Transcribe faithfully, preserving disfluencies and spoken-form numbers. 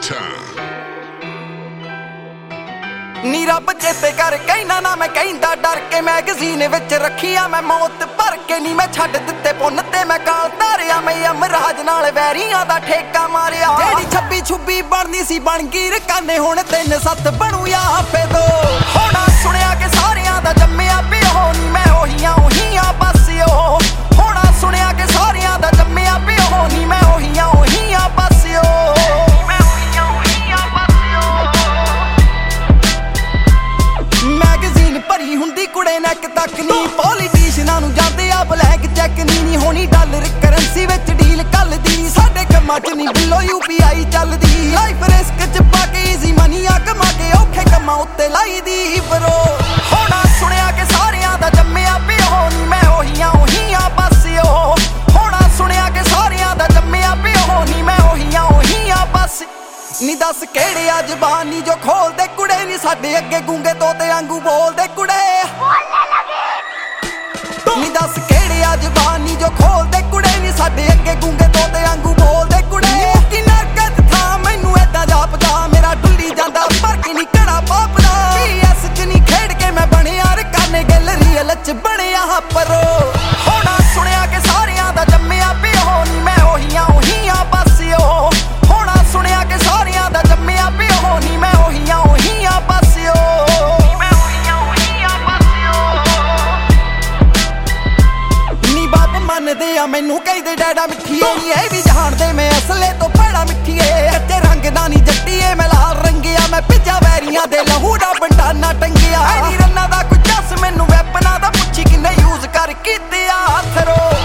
ਨੀ ਰੱਬ ਚੇਤੇ ਕਰ ਕਹਿਣਾ ਨਾ ਮੈਂ ਕਹਿੰਦਾ ਡਰ ਕੇ ਮੈਗਜ਼ੀਨ ਵਿੱਚ ਰੱਖੀਆਂ ਮੈਂ ਮੌਤ ਭਰ ਕੇ ਨੀ ਮੈਂ ਛੱਡ ਦਿੱਤੇ ਪੁੰਨ ਤੇ ਮੈਂ ਕਾਲ ਧਾਰਿਆ ਮੈਂ ਅਮਰਾਜ ਨਾਲ ਵੈਰੀਆਂ ਦਾ ਠੇਕਾ ਮਾਰਿਆ ਜਿਹੜੀ ਛੱਬੀ ਛੁੱਬੀ ਬਣਦੀ ਸੀ ਬਣ ਗਈ ਰਕਾਨੇ ਹੁਣ ਤਿੰਨ ਸੱਤ ਬਣੂ ਜਾਂ ਆਪੇ ਦੋ ਹੋਣਾ ਸੁਣਿਆ ਕਿ ਸਾਰਿਆਂ ਦਾ ਜੰਮਿਆ ਪਿਓ ਨੀ ਮੈਂ ਉਹੀਆਂ ਉਹੀਆਂ ਬਸ ਉਹ ਹੋਣਾ ਸੁਣਿਆ ਕਿ ਸਾਰਿਆਂ ਦਾ ਜੰਮਿਆ ਪਿਓ ਨੀ ਮੈਂ ਉਹੀਆਂ ਉਹੀਆਂ ਬਸ ਉਹ ਭਰੀ ਹੁੰਦੀ ਕੁੜੇ ਨੈਕ ਤੱਕ ਨੀ ਪੋਲੀਟੀਸ਼ਨਾਂ ਨੂੰ ਜਾਂਦੇ ਆ ਬਲੈਕ ਚੈੱਕ ਨੀ ਨੀ ਹੋਣੀ ਡਾਲਰ ਕਰੰਸੀ ਵਿੱਚ ਡੀਲ ਕੱਲਦੀ ਸਾਡੇ ਕੰਮਾਂ 'ਚ ਨੀ ਬਿੱਲੋ ਯੂ ਪੀ ਆਈ ਚੱਲਦੀ ਲਾਈਫ ਰਿਸਕ 'ਚ ਪਾ ਕੇ ਈਜ਼ੀ ਮਨੀ ਆ ਕਮਾ ਕੇ ਔਖੇ ਕੰਮਾਂ ਉੱਤੇ ਲਾਈ ਦੀ ਬਰੋ ਹੋਣਾ ਸੁਣਿਆ ਕਿ ਸਾਰਿਆਂ ਦਾ ਜੰਮਿਆ ਪਿਓ ਨੀ ਮੈਂ ਉਹੀਆਂ ਉਹੀਆਂ ਬਸ ਉਹ ਹੋਣਾ ਸੁਣਿਆ ਕਿ ਸਾਰਿਆਂ ਦਾ ਜੰਮਿਆ ਪਿਓ ਨੀ ਮੈਂ ਉਹੀਆਂ ਉਹੀਆਂ ਬਸ ਨੀ ਦੱਸ ਕਿਹੜੇ ਆ ਜ਼ਬਾਨੀ ਜੋ ਖੋਲਦੇ ਕੁੜੇ ਨੀ ਸਾਡੇ ਅੱਗੇ ਗੂੰਗੇ ਤੋਤੇ ਵਾਂਗੂ ਬੋਲਦੇ ਕੁੜੇ ਨੀ ਦੱਸ ਕਿਹੜੇ ਆ ਜ਼ਬਾਨੀ ਜੋ ਖੋਲਦੇ ਕੁੜੇ ਨੀ ਸਾਡੇ ਅੱਗੇ ਗੂੰਗੇ ਤੋਤੇ ਵਾਂਗੂ ਬੋਲਦੇ ਕੁੜੇ ਕਿ ਨਰਕਤ ਥਾਂ ਮੈਨੂੰ ਏਦਾਂ ਜਾਪਦਾ ਮੇਰਾ ਡੁੱਲੀ ਜਾਂਦਾ ਪਰ ਕਿ ਨੀ ਕੜਾ ਪਾਪਦਾ ਪੀ ਐਸ 'ਚ ਨੀ ਖੇਡ ਕੇ ਮੈਂ ਬਣਿਆ ਰਕਾਨੇ ਗੈਲਰੀ 'ਚ ਬਣਿਆ ਪਰੋ ਹੋਣਾ ਸੁਣਿਆ ਕਿ ਸਾਰਿਆਂ ਦਾ ਜੰਮਿਆ ਪਿਓ ਨੀ ਮੈਂ ਉਹੀਆਂ ਉਹੀਆਂ ਬਸ ਉਹ ਹੋਣਾ ਸੁਣਿਆ ਕਿ ਸਾਰਿਆਂ ਦਾ ਜੰਮਿਆ ਪਿਓ ਨੀ ਮੈਂ ਉਹੀਆਂ ਉਹੀਆਂ ਬਸ ਉਹ ਮੈਂ ਉਹੀਆਂ ਉਹੀਆਂ ਬਸ ਨੀ ਬਾਪ ਮੰਨਦੇ ਆ ਮੈਨੂੰ ਕਹਿੰਦੇ ਡੈਡਾ ਮਿੱਠੀਏ ਨੀ ਇਹ ਵੀ ਜਾਣਦੇ ਮੈਂ ਅਸਲੇ ਤੋਂ ਭੈੜਾ ਮਿੱਠੀਏ ਕੱਚੇ ਰੰਗ ਦਾ ਨੀ ਜੱਟੀਏ ਮੈਂ ਲਾਲ ਰੰਗਿਆ ਮੈਂ ਭਿੱਜਾ ਵੈਰੀਆਂ ਦੇ ਲਹੂ ਦਾ ਬੰਡਾਨਾ ਟੰਗਿਆ ਨੀ ਰੰਨਾਂ ਦਾ ਕੋਈ ਜੱਸ ਮੈਨੂੰ ਵੈਪਨਾਂ ਦਾ ਪੁੱਛੀ ਕਿੰਨੇ ਯੂਜ਼ ਕਰ ਕੀਤੇ ਆ ਥਰੋ